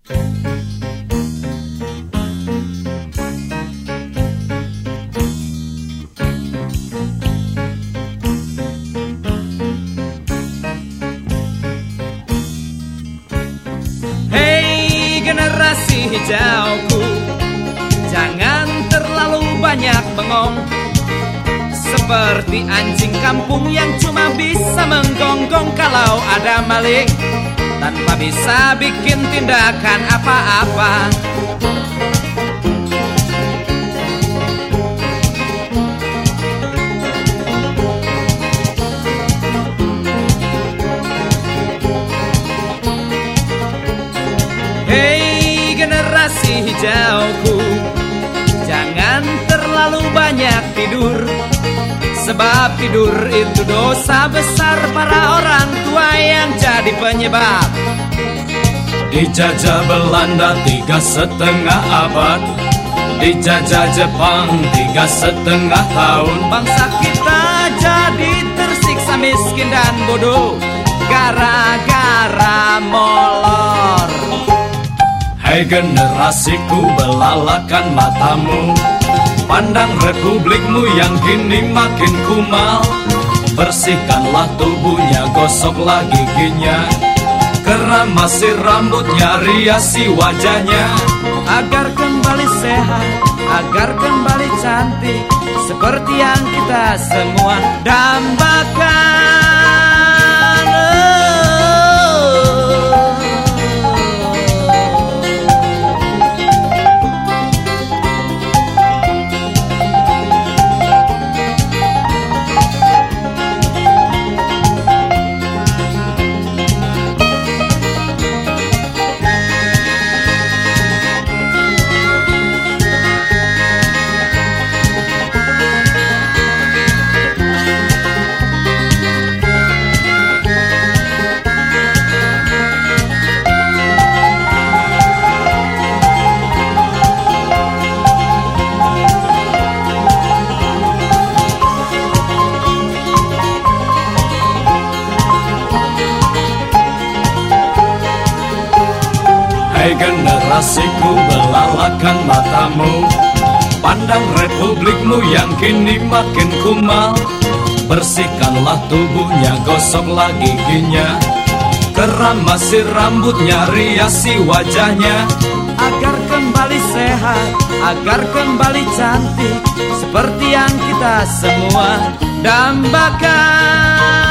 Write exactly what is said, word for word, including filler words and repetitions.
Hei generasi hijauku, jangan terlalu banyak bengong, seperti anjing kampung yang cuma bisa menggonggong kalau ada maling, tanpa bisa bikin tindakan apa-apa. Hei generasi hijauku, jangan terlalu banyak tidur, sebab tidur itu dosa besar para orang tua yang jadi penyebab. Dijajah Belanda tiga setengah abad, dijajah Jepang tiga setengah tahun. Bangsa kita jadi tersiksa, miskin dan bodoh gara-gara molor. Hai generasiku, belalakan matamu, pandang republikmu yang kini makin kumal. Bersihkanlah tubuhnya, gosoklah giginya, keramasi rambutnya, riasi wajahnya, agar kembali sehat, agar kembali cantik, seperti yang kita semua dambakan. Hai generasiku, belalakan matamu, pandang republikmu yang kini makin kumal. Bersihkanlah tubuhnya, gosoklah giginya, keramasi rambutnya, riasi wajahnya, agar kembali sehat, agar kembali cantik, seperti yang kita semua dambakan.